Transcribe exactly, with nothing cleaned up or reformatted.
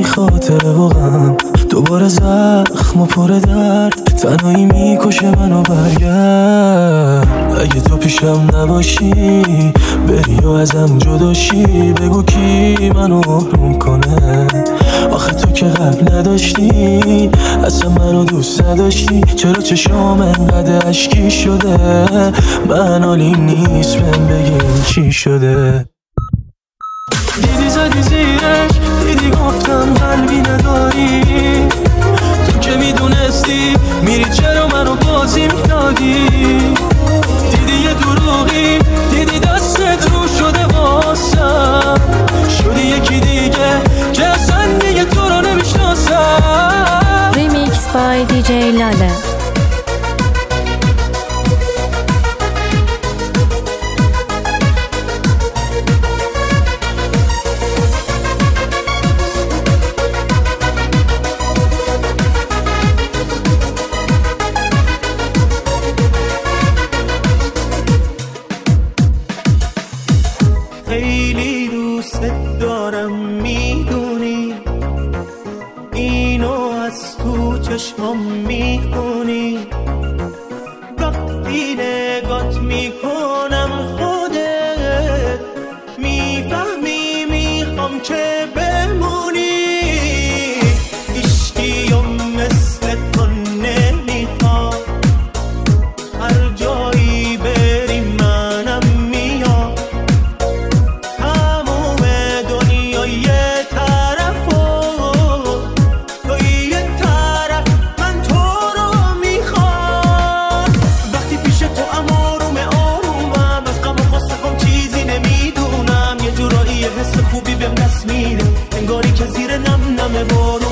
خاطره و غم، دوباره زخم و پر درد، تنهایی میکشه منو. برگرد اگه تو پیشم نباشی، بری و ازم جداشی، بگو کی منو آروم کنه. آخه تو که قبل نداشتی، اصلا منو دوست نداشتی، چرا چشام انقدر اشکی شده؟ من حالیم نیست بهم بگیم چی شده. دیدی زدی زیرش، دیدی گفتم قلبی نداری، تو که میدونستی میری چرا منو بازی میدادی. دیدی یه دروغی، دیدی دستت رو شده واسم، شدی یکی دیگه که اصلا دیگه تو رو نمیشناسم. ریمیکس بای دی جی لاله. خیلی دوست دارم میدونی، اینو از تو چشمام میخونی، وقتی نگات میکنم خودت میفهمی میخوام که بمونی. عشقیم مثل تو نمیخواد، هر جایی بریم منم میاد، تموم دنیا یه طرف و تو یه طرف، من تو رو میخوام. وقتی پیش تو ام آروم آرومم، از غم و خواستم چیزی نمیدونم، یه جورایی حس خوبی بهم دست میده، انگاری که زیر نم نم بارون